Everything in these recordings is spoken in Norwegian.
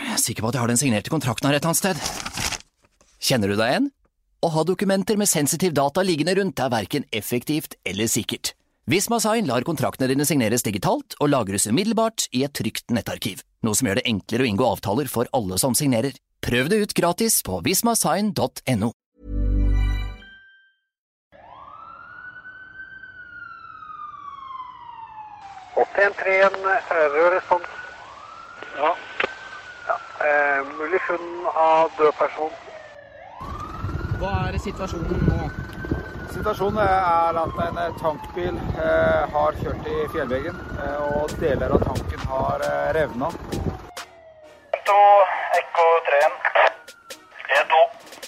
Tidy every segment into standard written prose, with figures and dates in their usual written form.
Jeg er sikker på at jeg har den signerte kontrakten her et annet sted. Kjenner du deg igjen? Å ha dokumenter med sensitiv data liggende rundt er hverken effektivt eller sikkert. Visma Sign lar kontraktene dine signeres digitalt og lagres umiddelbart i et trygt nettarkiv, noe som gjør det enklere å inngå avtaler for alle som signerer. Prøv det ut gratis på vismasign.no. Rørespons. Ja. Mulig funn av død person. Hva er situasjonen nå? Situasjonen er at en tankbil har kjørt i fjellveggen, og deler av tanken har revnet. 2, Ekko 3. 1-2.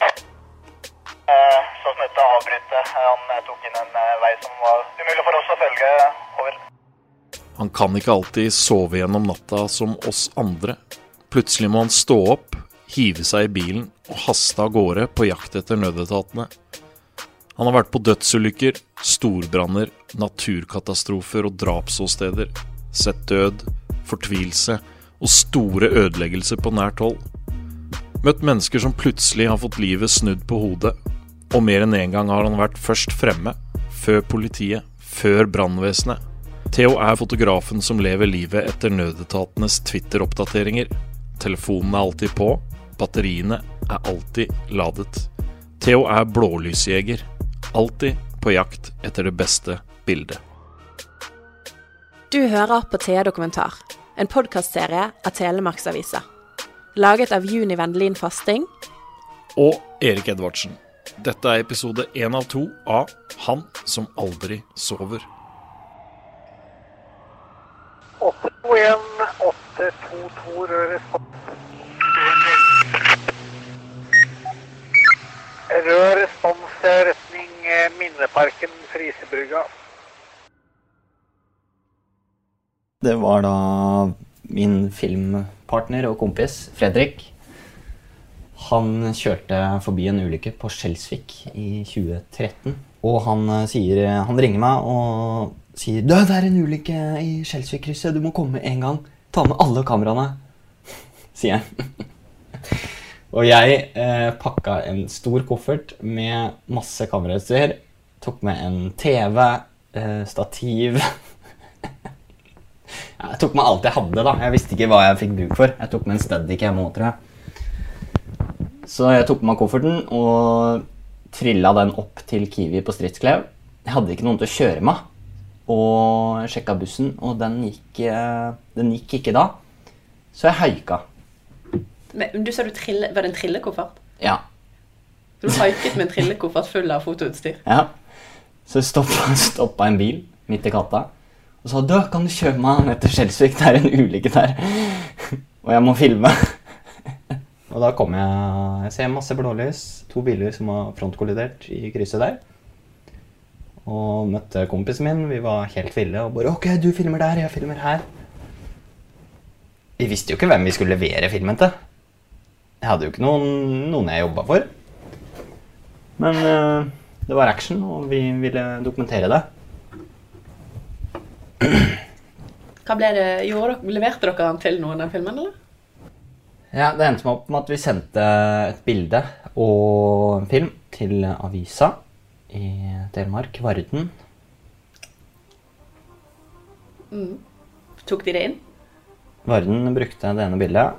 Så snitt av avbrytet. Han tok inn en vei som var umulig for oss å følge. Over. Han kan ikke alltid sove gjennom natta som oss andre. Plutselig må han stå opp, hive seg i bilen og haste av gårde på jakt etter nødetatene. Han har vært på dødsulykker, storbranner, naturkatastrofer og drapsåsteder, sett død, fortvilelse og store ødeleggelser på nært hold. Møtt mennesker som plutselig har fått livet snudd på hodet, og mer enn en gang har han vært først fremme, før politiet, før brannvesenet. Theo er fotografen som lever livet etter nødetatenes Twitter-oppdateringer. Telefonen er alltid på, batteriene er alltid ladet. Theo er blålysjeger, alltid på jakt etter det beste bildet. Du hører på Thea Dokumentar, en podcastserie av Telemarksavisa. Laget av Juni Vendelin Fasting og Erik Edvardsen. Dette er episode 1 av 2 av Han som aldri sover. 821 822 Rørespons. Rørespons retning Minneparken, Frisebrygga. Det var da min filmpartner og kompis, Fredrik. Han kjørte forbi en ulykke på Skjelsvik i 2013. Og han ringer meg og sier, det er en ulykke i Skjelsvik-krysset, du må komme en gang. Ta med alle kameraene, sier han. Og jeg pakket en stor koffert med masse kamerautstyr. Tok med en TV, stativ. Jeg tok med alt jeg hadde da. Jeg visste ikke hva jeg fikk bruk for. Jeg tok med en Steadicam nå, tror jeg. Så jeg tok med kofferten og trillet den opp til Kiwi på Stridsklev. Jeg hadde ikke noen til å kjøre meg. Og sjekket bussen, og den gikk ikke da. Så jeg haika. Men du sa var det en trillekoffert? Ja. Du haiket med en trillekoffert full av fotoutstyr? Ja. Så stoppet en bil midt i katta. Og sa, kan du kjøre meg ned til Skjelsvik? Det er en ulykke der. Og jeg må filme. Og da kom jeg ser masse blålys. 2 biler som var frontkollidert i krysset der. Og møtte kompisen min. Vi var helt ville og bare, ok, du filmer der, jeg filmer her. Vi visste jo ikke hvem vi skulle levere filmen til. Jeg hadde jo ikke noen jeg jobbet for. Men det var action, og vi ville dokumentere det. Hva ble det? Leverte dere den til noen av filmen, eller? Ja, det endte meg opp med at vi sendte et bilde og en film til avisa i Telemark, Varden. Tok de det inn? Varden brukte det ene bildet.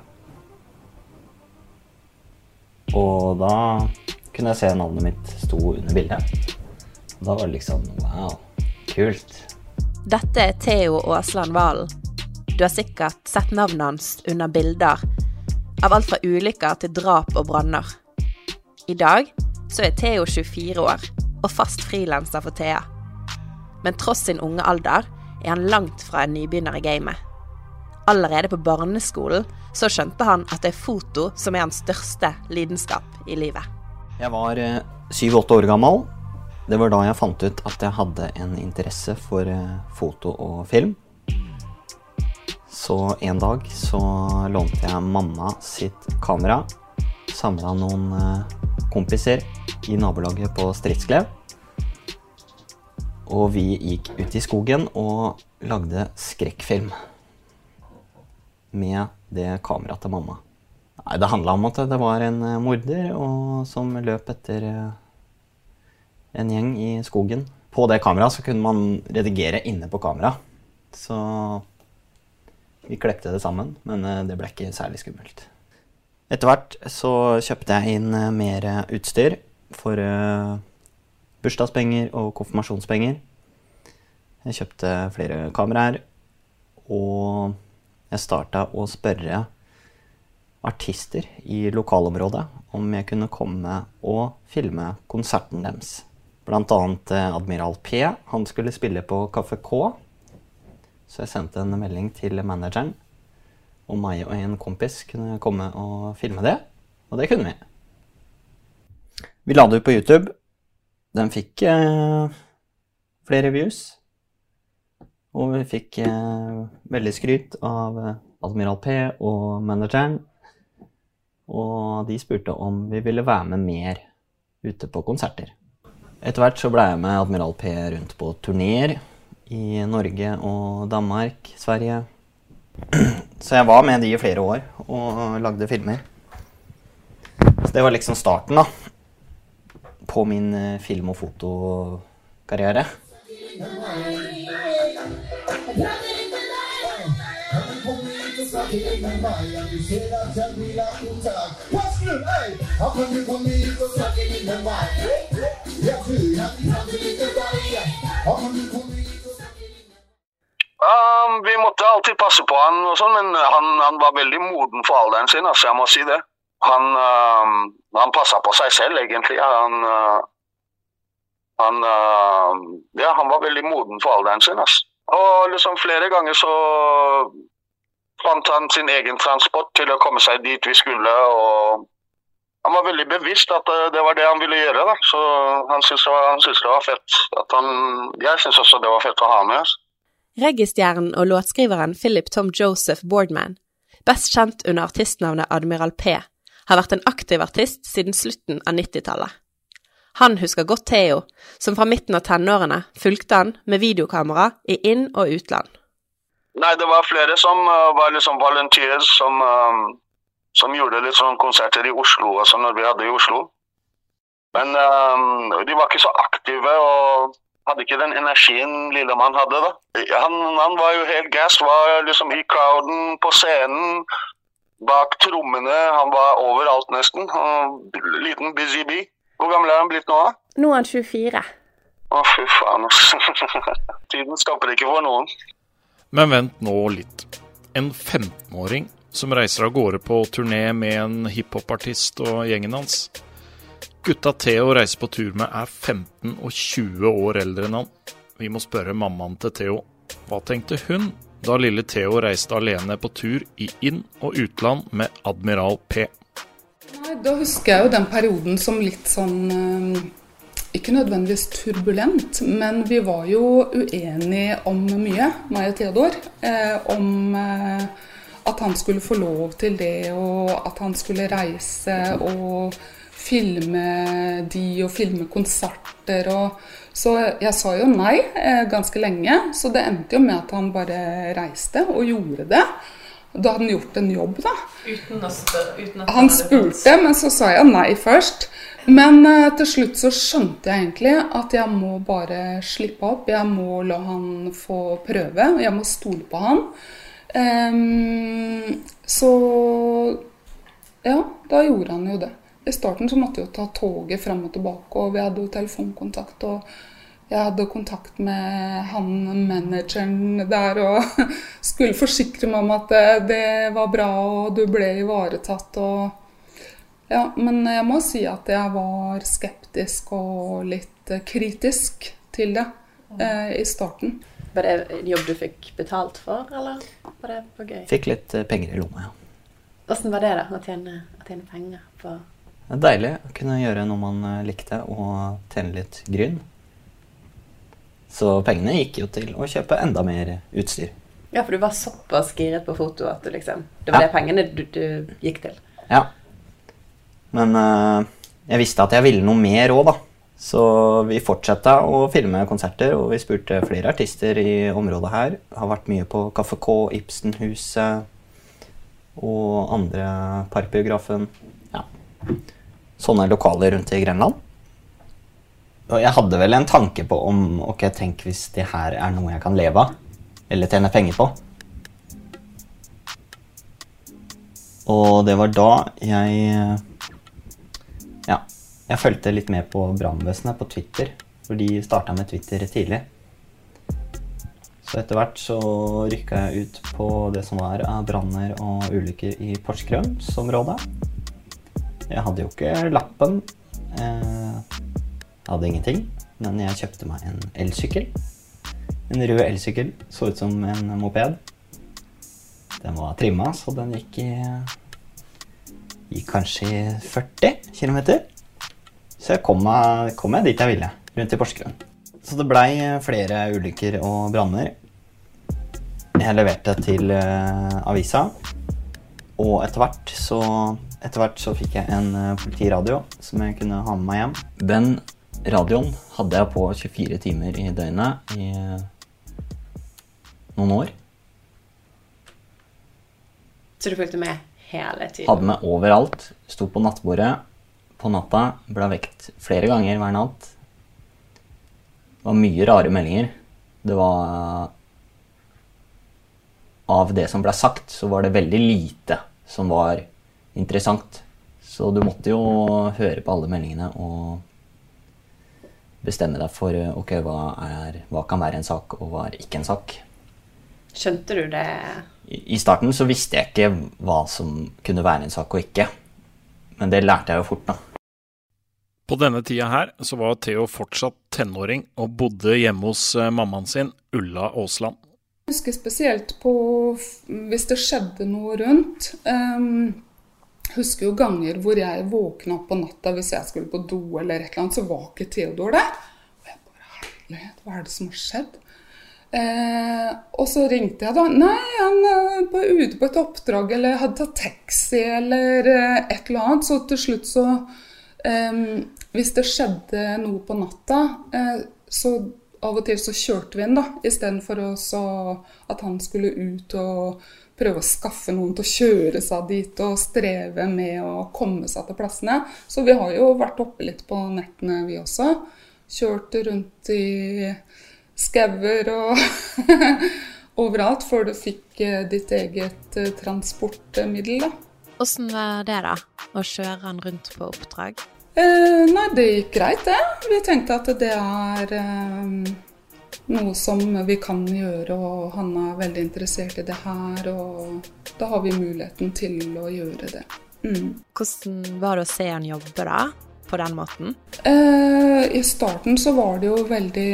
Og da kunne jeg se navnet mitt stå under bildet. Og da var det liksom, wow, kult. Dette er Theo Aasland Valen. Du har sikkert sett navnet hans under bilder av alt fra ulykker til drap og branner. I dag så er Theo 24 år og fast frilanser for Thea. Men tross sin unge alder er han langt fra en nybegynner i gamet. Allerede på barneskolen så skjønte han at det er foto som er hans største lidenskap i livet. Jeg var 7-8 år gammel. Det var da jeg fant ut at jeg hadde en interesse for foto og film. Så en dag så lånte jeg mamma sitt kamera, samlet noen kompiser i nabolaget på Stridsklev. Og vi gikk ut i skogen og lagde skrekkfilm med det kameraet til mamma. Nei, det handlet om at det var en morder som løp etter en gjeng i skogen. På det kameraet så kunne man redigere inne på kamera. Så vi klepte det sammen, men det ble ikke særlig skummelt. Etter hvert så kjøpte jeg inn mer utstyr for bursdagspenger og konfirmasjonspenger. Jeg kjøpte flere kameraer, og jeg startet å spørre artister i lokalområdet om jeg kunne komme og filme konserten deres. Blant annet Admiral P. Han skulle spille på Kaffe K. Så jeg sendte en melding til manageren om meg og en kompis kunne komme og filme det. Og det kunne vi. Vi la det ut på YouTube. Den fikk flere views. Og vi fikk veldig skryt av Admiral P og manageren. Og de spurte om vi ville være med mer ute på konserter. Etter hvert så ble jeg med Admiral P rundt på turnéer i Norge og Danmark, Sverige. Så jeg var med de i flere år og lagde filmer. Så det var liksom starten da, på min film- og fotokarriere. Vi måtte alltid passe på han og sånn, men han var veldig moden for alderen sin, altså jeg må si det. Han passet på seg selv egentlig. Han var veldig moden for alderen sin, altså. Og liksom flere ganger så fant han sin egen transport til å komme seg dit vi skulle, og han var veldig bevisst at det var det han ville gjøre da. Så han syntes det var fett. Jeg synes også det var fett å ha med oss. Reggae-stjernen og låtskriveren Philip Tom Joseph Boardman, best kjent under artistnavnet Admiral P, har vært en aktiv artist siden slutten av 90-tallet. Han husker godt Theo, som fra midten av tenårene fulgte han med videokamera i inn- og utland. Nei, det var flere som var liksom volunteers som gjorde litt sånn konserter i Oslo, altså når vi hadde i Oslo. Men de var ikke så aktive og hadde ikke den energien Lillemann hadde da. Han var jo helt gass, var liksom i crowden, på scenen, bak trommene, han var overalt nesten. Liten busy bee. Hvor gammel er han blitt nå da? Nå er han 24. Å, fy faen. Tiden stopper ikke for noen. Men vent nå litt. En 15-åring som reiser av gårde på turné med en hiphopartist og gjengen hans. Gutta Theo reiser på tur med 15 og 20 år eldre enn han. Vi må spørre mammaen til Theo. Hva tenkte hun da lille Theo reiste alene på tur i inn- og utland med Admiral P? Nei, da husker jeg jo den perioden som litt sånn, ikke nødvendigvis turbulent, men vi var jo uenige om mye, meg og Theodor, om at han skulle få lov til det, og at han skulle reise og filme og filme konserter. Så jeg sa jo nei ganske lenge, så det endte jo med at han bare reiste og gjorde det. Da hadde han gjort en jobb da. Uten at han spurte, men så sa jeg nei først. Men til slutt så skjønte jeg egentlig at jeg må bare slippe opp. Jeg må la han få prøve, og jeg må stole på han. Så ja, da gjorde han jo det. I starten så måtte jeg jo ta toget frem og tilbake, og vi hadde jo telefonkontakt, og jeg hadde kontakt med han, manageren der, og skulle forsikre meg om at det var bra, og du ble ivaretatt. Ja, men jeg må si at jeg var skeptisk og litt kritisk til det i starten. Var det en jobb du fikk betalt for, eller var det for gøy? Fikk litt penger i lomma, ja. Hvordan var det da, å tjene penger på? Det er deilig å kunne gjøre noe man likte og tjene litt grunn. Så pengene gikk jo til å kjøpe enda mer utstyr. Ja, for du var såpass giret på foto at det var det pengene du gikk til. Ja. Men jeg visste at jeg ville noe mer også da. Så vi fortsatte å filme konserter, og vi spurte flere artister i området her. Har vært mye på Kaffe K, Ibsenhuset, og andre Parkbiografen. Ja. Sånne lokaler rundt i Grenland. Og jeg hadde vel en tanke på om, ok, tenk hvis det her er noe jeg kan leve av, eller tjene penger på. Og det var da jeg følte litt med på brannvesenet på Twitter, for de startet med Twitter tidlig. Så etter hvert så rykket jeg ut på det som var av branner og ulykker i Porsgrunnsområdet. Jeg hadde jo ikke lappen, jeg hadde ingenting, men jeg kjøpte meg en elsykkel. En rød elsykkel, så ut som en moped. Den var trimmet, så den gikk kanskje 40 kilometer. Så jeg kom jeg dit jeg ville, rundt i Porsgrunn. Så det ble flere ulykker og branner. Jeg leverte til avisa, og etter hvert så fikk jeg en politiradio som jeg kunne ha med meg hjem. Den radioen hadde jeg på 24 timer i døgnet i noen år. Så du fulgte med hele tiden? Hadde med overalt, sto på nattbordet på natta, ble vekt flere ganger hver natt. Det var mye rare meldinger. Det var av det som ble sagt, så var det veldig lite som var interessant. Så du måtte jo høre på alle meldingene og bestemme deg for ok, hva kan være en sak og hva er ikke en sak. Skjønte du det? I starten så visste jeg ikke hva som kunne være en sak og ikke. Men det lærte jeg jo fort da. På denne tida her så var Theo fortsatt tenåring og bodde hjemme hos mammaen sin, Ulla Aasland. Jeg husker spesielt på hvis det skjedde noe rundt. Jeg husker jo ganger hvor jeg våkna på natta hvis jeg skulle på do eller et eller annet, så var ikke Theodor der. Og jeg bare, herlighet, hva er det som har skjedd? Og så ringte jeg da. Nei, han var ute på et oppdrag, eller hadde tatt taxi, eller et eller annet. Så til slutt så, hvis det skjedde noe på natta, så av og til så kjørte vi inn da, i stedet for at han skulle ut og prøve å skaffe noen til å kjøre seg dit og streve med å komme seg til plassene. Så vi har jo vært oppe litt på nettene vi også. Kjørt rundt i skauer og overalt før du fikk ditt eget transportmiddel da. Hvordan var det da, å kjøre han rundt på oppdrag? Nei, det gikk greit det. Vi tenkte at det er noe som vi kan gjøre, og han er veldig interessert i det her, og da har vi muligheten til å gjøre det. Hvordan var det å se han jobbe da, på den måten? I starten så var det jo veldig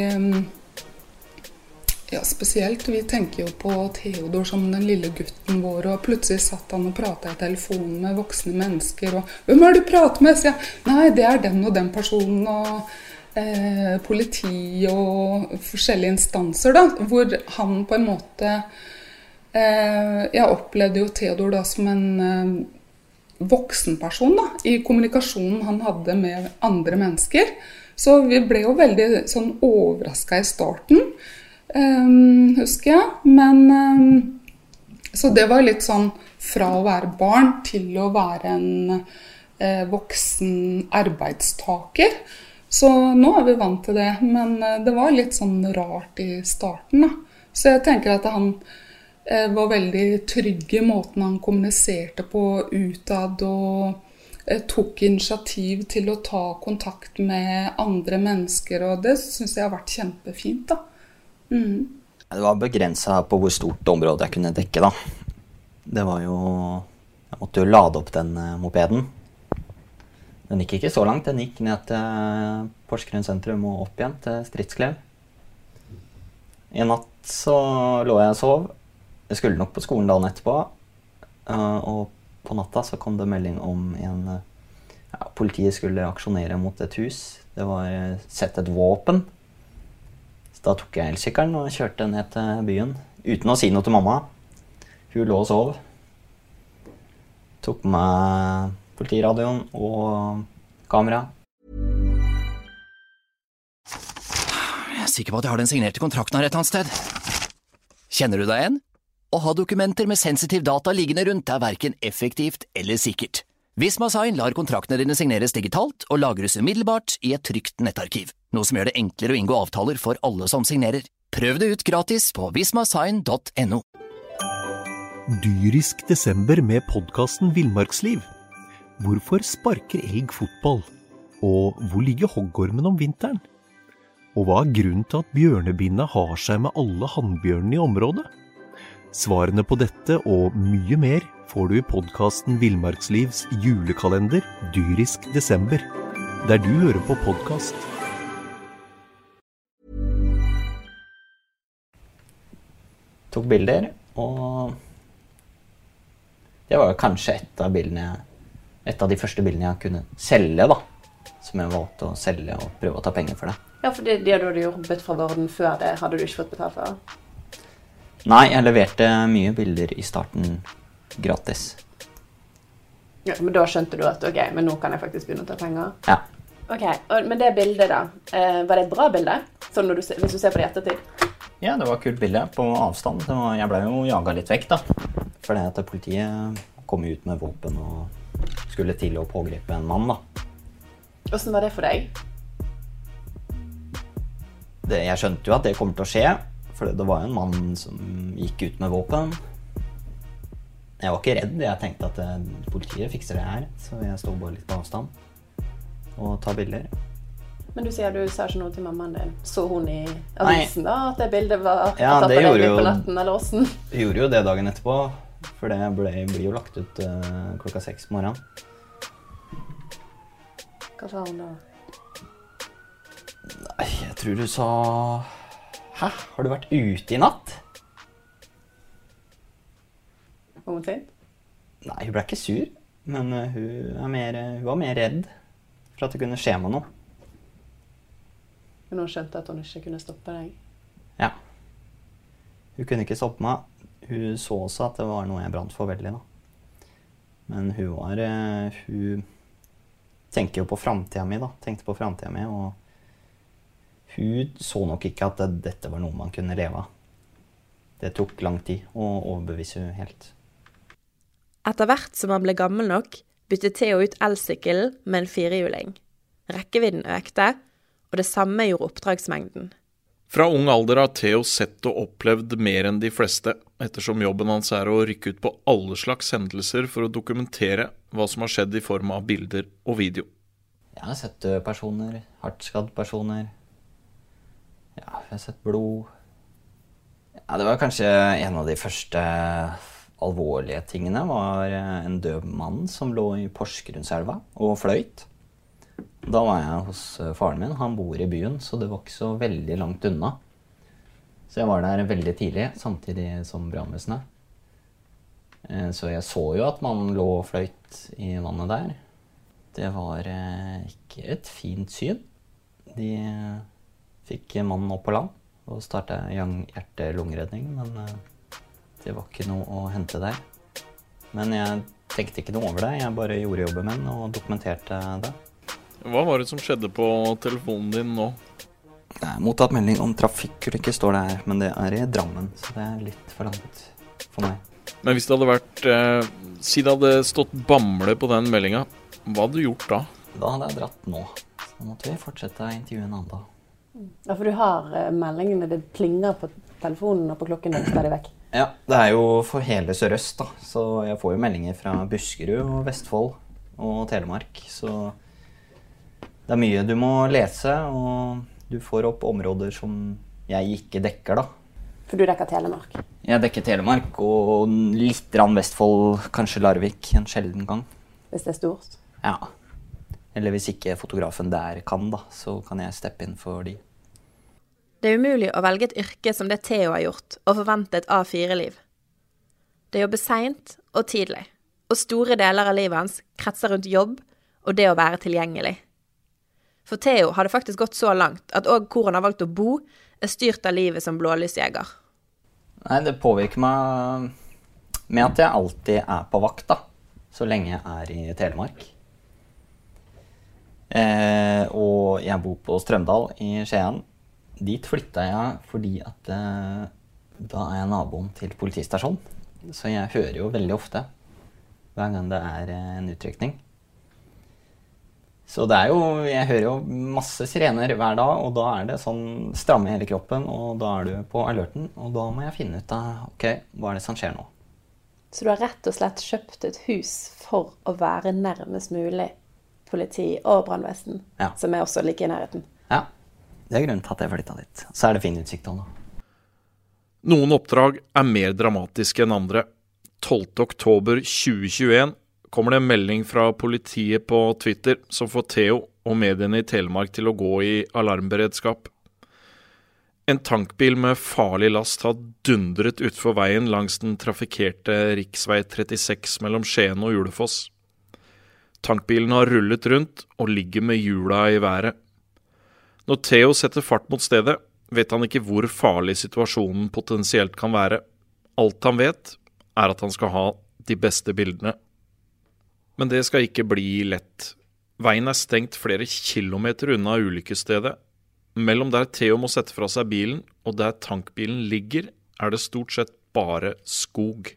spesielt. Vi tenker jo på Theodor som den lille gutten vår, og plutselig satt han og pratet i telefonen med voksne mennesker, og hvem er det du prater med? Så jeg, nei, det er den og den personen, og politi og forskjellige instanser da, hvor han på en måte, jeg opplevde jo Theodor da som en voksen person da, i kommunikasjonen han hadde med andre mennesker. Så vi ble jo veldig sånn overrasket i starten, husker jeg, men så det var litt sånn fra å være barn til å være en voksen arbeidstaker. Så nå er vi vant til det, men det var litt sånn rart i starten da. Så jeg tenker at han var veldig trygg i måten han kommuniserte på utad, og tok initiativ til å ta kontakt med andre mennesker, og det synes jeg har vært kjempefint da. Det var begrenset på hvor stort område jeg kunne dekke da. Det var jo, jeg måtte jo lade opp den mopeden. Den gikk ikke så langt, den gikk ned til Porsgrunn sentrum og opp igjen til Stridsklev. En natt så lå jeg og sov. Jeg skulle nok på skolen dagen etterpå, og på natta så kom det melding om politiet skulle aksjonere mot et hus. Det var sett et våpen. Så da tok jeg elsykkelen og kjørte ned til byen, uten å si noe til mamma. Hun lå og sov. Tok med politiradioen og kamera. Jeg er sikker på at jeg har den signerte kontrakten her et eller annet sted. Kjenner du deg igjen? Å ha dokumenter med sensitiv data liggende rundt er hverken effektivt eller sikkert. Visma Sign lar kontraktene dine signeres digitalt og lagres umiddelbart i et trygt nettarkiv, noe som gjør det enklere å inngå avtaler for alle som signerer. Prøv det ut gratis på vismasign.no. Dyrisk desember med podcasten Villmarksliv. Hvorfor sparker elg fotball? Og hvor ligger hoggormen om vinteren? Og hva er grunnen til at bjørnebinna har seg med alle hannbjørnene i området? Svarene på dette og mye mer får du i podcasten Villmarkslivs julekalender Dyrisk desember, der du hører på podcast. Tok bilder, og det var kanskje et av de første bildene jeg kunne selge, da. Som jeg valgte å selge og prøve å ta penger for det. Ja, for det du hadde jobbet fra Vorden før det, hadde du ikke fått betalt for? Nei, jeg leverte mye bilder i starten gratis. Ja, men da skjønte du at, ok, men nå kan jeg faktisk begynne å ta penger? Ja. Ok, men det bildet da, var det et bra bilde? Sånn hvis du ser på det i ettertid? Ja, det var et kult bilde på avstand. Jeg ble jo jaget litt vekk da. Fordi at politiet kom ut med våpen og skulle til å pågripe en mann da. Hvordan var det for deg? Jeg skjønte jo at det kommer til å skje. For det var en mann som gikk ut med våpen. Jeg var ikke redd, jeg tenkte at politiet fikser det her. Så jeg stod bare litt på avstand og tar bilder. Men du sier du sa ikke noe til mammaen din. Så hun i avisen da, at det bildet var tatt av deg på natten eller åssen? Jeg gjorde jo det dagen etterpå, for det blir jo lagt ut klokka 6 på morgenen. Hva sa hun da? Nei, jeg tror du sa... Hæ? Har du vært ute i natt? Var hun sint? Nei, hun ble ikke sur, men hun var mer redd for at det kunne skje med noe. Men hun skjønte at hun ikke kunne stoppe deg? Ja. Hun kunne ikke stoppe meg. Hun så også at det var noe jeg brant for veldig da. Men hun tenker jo på fremtiden min da. Tenkte på fremtiden min, og hun så nok ikke at dette var noe man kunne leve av. Det tok lang tid å overbevise hun helt. Etter hvert som han ble gammel nok, byttet Theo ut elsykkelen med en 4-hjuling. Rekkevidden økte, og det samme gjorde oppdragsmengden. Fra ung alder har Theo sett og opplevd mer enn de fleste, ettersom jobben hans er å rykke ut på alle slags hendelser for å dokumentere hva som har skjedd i form av bilder og video. Jeg har sett døde personer, hardt skadd personer. Ja, jeg har sett blod. Ja, det var kanskje en av de første alvorlige tingene var en død mann som lå i Porsgrunnselva og fløyt. Da var jeg hos faren min, han bor i byen, så det var ikke så veldig langt unna. Så jeg var der veldig tidlig, samtidig som brannvesenet. Så jeg så jo at man lå og fløyt i vannet der. Det var ikke et fint syn. De fikk mannen opp på land og startet hjerte-lungeredning, men det var ikke noe å hente der. Men jeg tenkte ikke noe over det, jeg bare gjorde jobben min og dokumenterte det. Hva var det som skjedde på telefonen din nå? Det er mottatt melding om trafikkulykke står det her, men det er i Drammen, så det er litt for langt for meg. Men hvis det hadde vært, si det hadde stått Bamble på den meldingen, hva hadde du gjort da? Da hadde jeg dratt nå, så måtte vi fortsette intervjuet en annen dag. Ja, for du har meldingene, det plinger på telefonen og på klokken din stadig vekk. Ja, det er jo for hele Sør-Øst da, så jeg får jo meldinger fra Buskerud og Vestfold og Telemark, så det er mye du må lese, og du får opp områder som jeg ikke dekker da. For du dekker Telemark? Jeg dekker Telemark, og litt rann Vestfold, kanskje Larvik, en sjelden gang. Hvis det er stort? Ja. Eller hvis ikke fotografen der kan da, så kan jeg steppe inn for de. Det er umulig å velge et yrke som det Theo har gjort, og forvente et A4-liv. Det jobber sent og tidlig, og store deler av livet hans kretser rundt jobb og det å være tilgjengelig. For Theo har det faktisk gått så langt at også hvor han har valgt å bo er styrt av livet som blålysjeger. Nei, det påvirker meg med at jeg alltid er på vakt da, så lenge jeg er i Telemark. Og jeg bor på Strømdal i Skien. Dit flyttet jeg fordi at Da er jeg naboen til politistasjon, så jeg hører jo veldig ofte hver gang det er en utrykning. Så det er jo, jeg hører jo masse sirener hver dag, og da er det sånn stramme i hele kroppen, og da er du på alerten, og da må jeg finne ut av, ok, hva er det som skjer nå? Så du har rett og slett kjøpt et hus for å være nærmest mulig politi og brannvesen, Ja. som er også like i nærheten? Ja, det er grunnen til at jeg flyttet dit. Så er det fin utsikt også da. Noen oppdrag er mer dramatiske enn andre. 12. oktober 2021 kommer det en melding fra politiet på Twitter som får Theo og mediene i Telemark til å gå i alarmberedskap. En tankbil med farlig last har dundret utfor veien langs den trafikkerte riksvei 36 mellom Skien og Ulefoss. Tankbilen har rullet rundt og ligger med hjula i været. Når Theo setter fart mot stedet, vet han ikke hvor farlig situasjonen potensielt kan være. Alt han vet, er at han skal ha de beste bildene. Men det skal ikke bli lett. Veien er stengt flere kilometer unna ulykkesstedet. Mellom der Theo må sette fra seg bilen, og der tankbilen ligger, er det stort sett bare skog.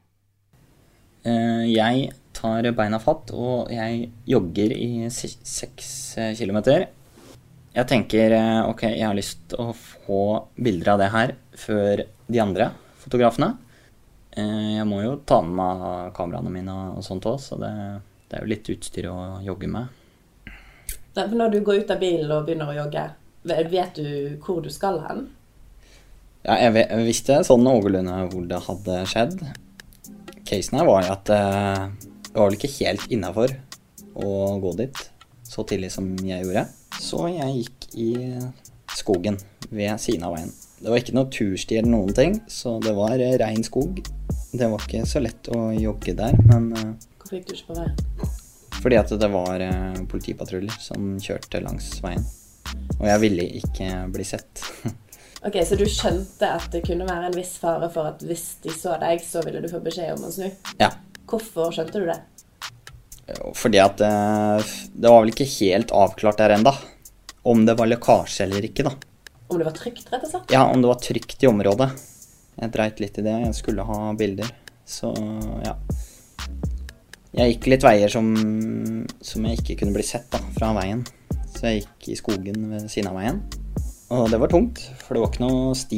Jeg tar beina fatt, og jeg jogger i 6 kilometer. Jeg tenker, ok, jeg har lyst til å få bilder av det her før de andre fotografene. Jeg må jo ta med meg kameraene mine og sånt også, så det er jo litt utstyr å jogge med. For når du går ut av bilen og begynner å jogge, vet du hvor du skal hen? Ja, jeg visste sånn noenlunde hvor det hadde skjedd. Casen her var jo at det var vel ikke helt innenfor å gå dit så tidlig som jeg gjorde. Så jeg gikk i skogen ved siden av veien. Det var ikke noe tursti eller noen ting, så det var ren skog. Det var ikke så lett å jogge der, men... Hvorfor gikk du ikke på veien? Fordi at det var politipatruljer som kjørte langs veien. Og jeg ville ikke bli sett. Ok, så du skjønte at det kunne være en viss fare for at hvis de så deg, så ville du få beskjed om å snu? Ja. Hvorfor skjønte du det? Fordi at det var vel ikke helt avklart der enda. Om det var lekkasje eller ikke da. Om det var trygt, rett og slett? Ja, om det var trygt i området. Jeg dreit litt i det, jeg skulle ha bilder. Så ja. Jeg gikk litt veier som jeg ikke kunne bli sett da, fra veien. Så jeg gikk i skogen ved siden av veien. Og det var tungt, for det var ikke noe sti.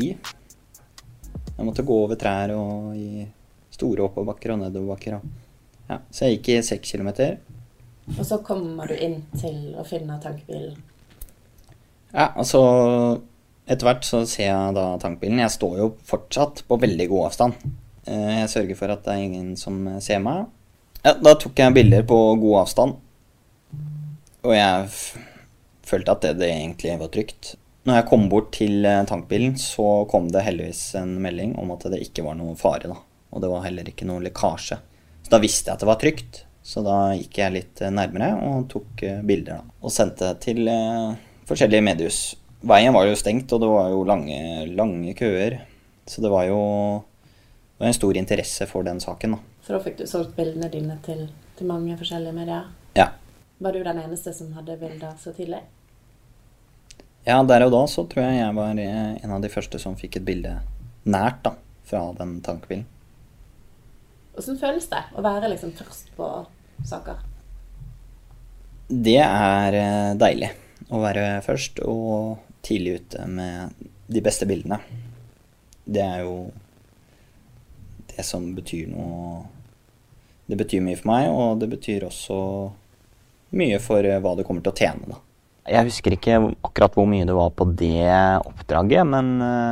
Jeg måtte gå over trær og i store oppoverbakker og nedoverbakker. Ja, så jeg gikk i 6 kilometer. Og så kommer du inn til å finne tankbilen? Ja, altså etter hvert så ser jeg da tankbilen. Jeg står jo fortsatt på veldig god avstand. Jeg sørger for at det er ingen som ser meg. Ja, da tok jeg bilder på god avstand. Og jeg følte at det egentlig var trygt. Når jeg kom bort til tankbilen, så kom det heldigvis en melding om at det ikke var noe fare da. Og det var heller ikke noe lekkasje. Så da visste jeg at det var trygt. Så da gikk jeg litt nærmere og tok bilder da. Og sendte til forskjellige mediehus. Veien var jo stengt, og det var jo lange køer. Så det var jo en stor interesse for den saken da. Så da fikk du solgt bildene dine til mange forskjellige medier? Ja. Var du den eneste som hadde bilder så tidlig? Ja, der og da så tror jeg var en av de første som fikk et bilde nært da, fra den tankbilen. Hvordan føles det å være liksom først på saker? Det er deilig å være først og tidlig ute med de beste bildene. Det er jo det som betyr noe. Det betyr mye for meg, og det betyr også mye for hva du kommer til å tjene da. Jeg husker ikke akkurat hvor mye det var på det oppdraget, men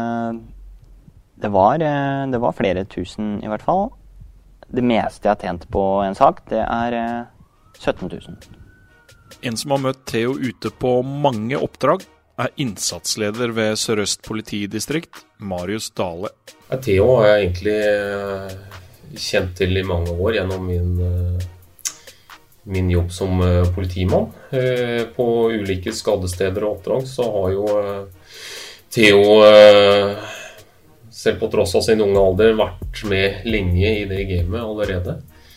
det var flere tusen i hvert fall. Det meste jeg har tjent på en sak, det er 17 000. En som har møtt Theo ute på mange oppdrag, er innsatsleder ved Sør-Øst politidistrikt, Marius Dale. Theo har jeg egentlig kjent til i mange år gjennom min jobb som politimann. På ulike skadesteder og oppdrag så har jo Theo, selv på tross av sin unge alder, vært med lenge i det gamet allerede.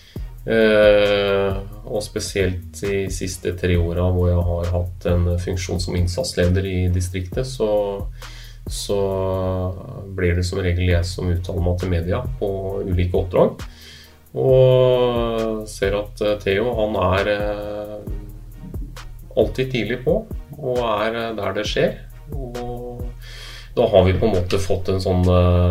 Og spesielt de siste 3 årene hvor jeg har hatt en funksjon som innsatsleder i distriktet, så så blir det som regel jeg som uttaler meg til media på ulike oppdrag. Og ser at Theo, han alltid tidlig på, og der det skjer. Og da har vi på en måte fått en sånn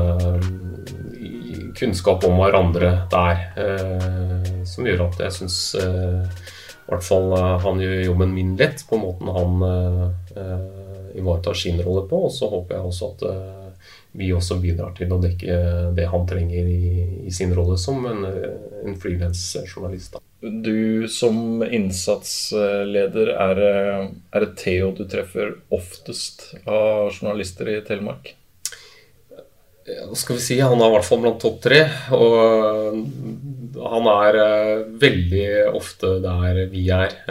kunnskap om hverandre der, som gjør at jeg synes i hvert fall han gjør jobben min lett på måten han ivaretar sin rolle på, og så håper jeg også at vi også bidrar til å dekke det han trenger i sin rolle som en freelance-journalist. Du som innsatsleder, er det Theo du treffer oftest av journalister i Telemark? Ja, da skal vi si, han i hvert fall blant topp 3, og han veldig ofte der vi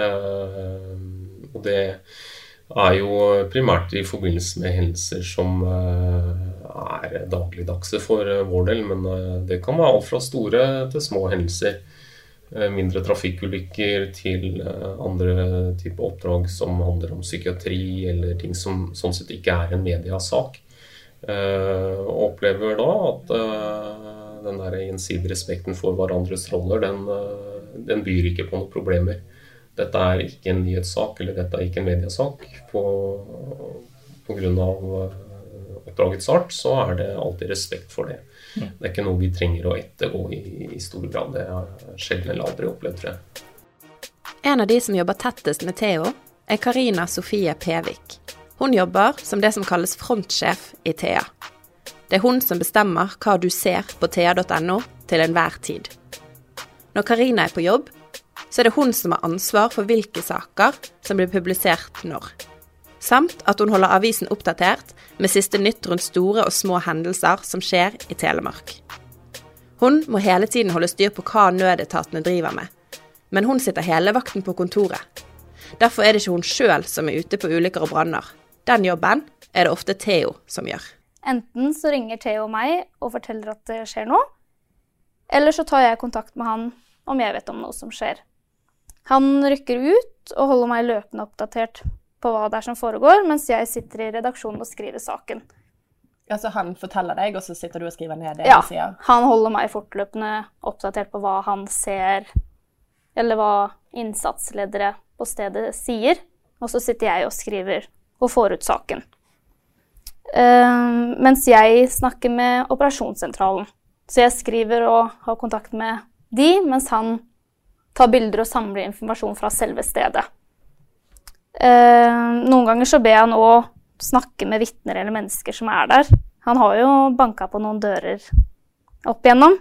og det jo primært i forbindelse med hendelser som dagligdagse for vår del, men det kan være alt fra store til små hendelser. Mindre trafikkulykker til andre typer oppdrag som handler om psykiatri eller ting som sånn sett ikke en mediasak. Og opplever da at den der gjensidige respekten for hverandres roller, den byr ikke på noen problemer. Dette ikke en nyhetssak, eller dette ikke en mediasak. På grunn av oppdragets art, så det alltid respekt for det. Det ikke noe vi trenger å ettergå i stor grad. Det sjelden eller aldri opplevd, tror jeg. En av de som jobber tettest med Theo, Karina Sofie Pevik. Hun jobber som det som kalles frontsjef i Thea. Det hun som bestemmer hva du ser på thea.no til enhver tid. Når Karina på jobb, så det hun som har ansvar for hvilke saker som blir publisert når. Samt at hun holder avisen oppdatert med siste nytt rundt store og små hendelser som skjer i Telemark. Hun må hele tiden holde styr på hva nødetatene driver med, men hun sitter hele vakten på kontoret. Derfor det ikke hun selv som ute på ulykker og branner. Den jobben det ofte Theo som gjør. Enten så ringer Theo meg og forteller at det skjer noe, eller så tar jeg kontakt med han om jeg vet om noe som skjer. Han rykker ut og holder meg løpende oppdatert på hva det som foregår, mens jeg sitter i redaksjonen og skriver saken. Ja, så han forteller deg, og så sitter du og skriver ned det han sier? Ja, han holder meg fortløpende oppdatert på hva han ser, eller hva innsatsledere på stedet sier, og så sitter jeg og skriver og får ut saken. Mens jeg snakker med operasjonssentralen. Så jeg skriver og har kontakt med de, mens han tar bilder og samler informasjon fra selve stedet. Noen ganger så ber han også snakke med vitner eller mennesker som der. Han har jo banket på noen dører opp igjennom.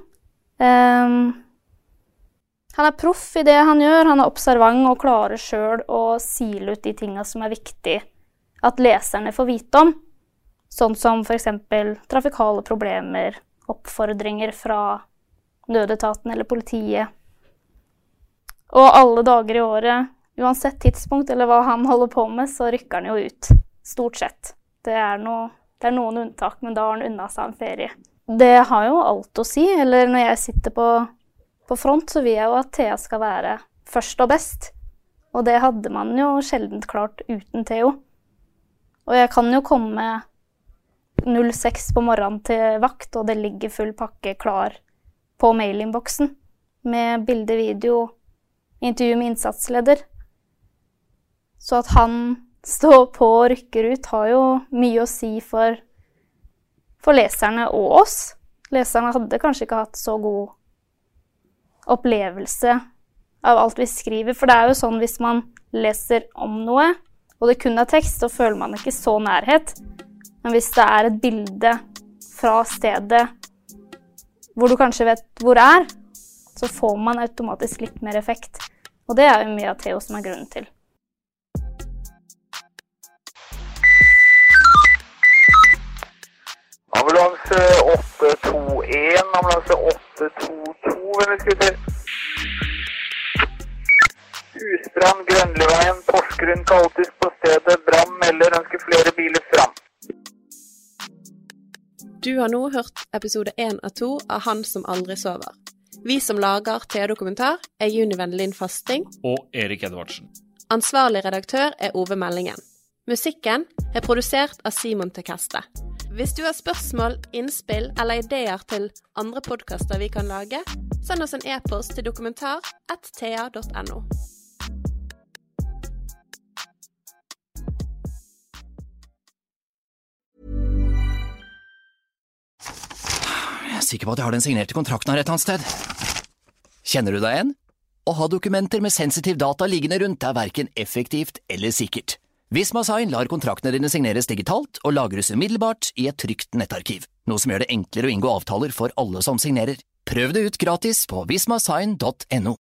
Han proff i det han gjør, han observant og klarer selv å sile ut de tingene som viktig at leserne får vite om. Sånn som for eksempel trafikale problemer, oppfordringer fra nødetaten eller politiet. Og alle dager i året, uansett tidspunkt eller hva han holder på med, så rykker han jo ut. Stort sett. Det noen unntak, men da har han unna seg en ferie. Det har jo alt å si, eller når jeg sitter på front, så vil jeg jo at Thea skal være først og best. Og det hadde man jo sjelden klart uten Theo. Og jeg kan jo komme 06 på morgenen til vakt, og det ligger full pakke klar på mailinnboksen med bilde, video, intervju med innsatsleder. Så at han står på og rykker ut har jo mye å si for leserne og oss. Leserne hadde kanskje ikke hatt så god opplevelse av alt vi skriver, for det jo sånn hvis man leser om noe, og det kun tekst, så føler man ikke så nærhet. Men hvis det et bilde fra stedet hvor du kanskje vet hvor så får man automatisk litt mer effekt. Og det jo mye av Theo som grunnen til. Ambulanse 821, ambulanse 822, hvem skulle til? Husbrann, Grønleveien, Porsgrunn, kaotisk på stedet, brann melder, ønsker flere biler fram. Du har nå hørt episode 1 av 2 av Han som aldri sover. Vi som lager Thea-dokumentar Juni Vendelin Fasting og Erik Edvardsen. Ansvarlig redaktør Ove Meldingen. Musikken produsert av Simon Tekeste. Hvis du har spørsmål, innspill eller ideer til andre podcaster vi kan lage, send oss en e-post til dokumentar@thea.no. Jeg er sikker på at jeg har den signerte kontrakten her et annet sted. Kjenner du deg igjen? Å ha dokumenter med sensitiv data liggende rundt er hverken effektivt eller sikkert. Visma Sign lar kontraktene dine signeres digitalt og lagres umiddelbart i et trygt nettarkiv, noe som gjør det enklere å inngå avtaler for alle som signerer. Prøv det ut gratis på vismasign.no.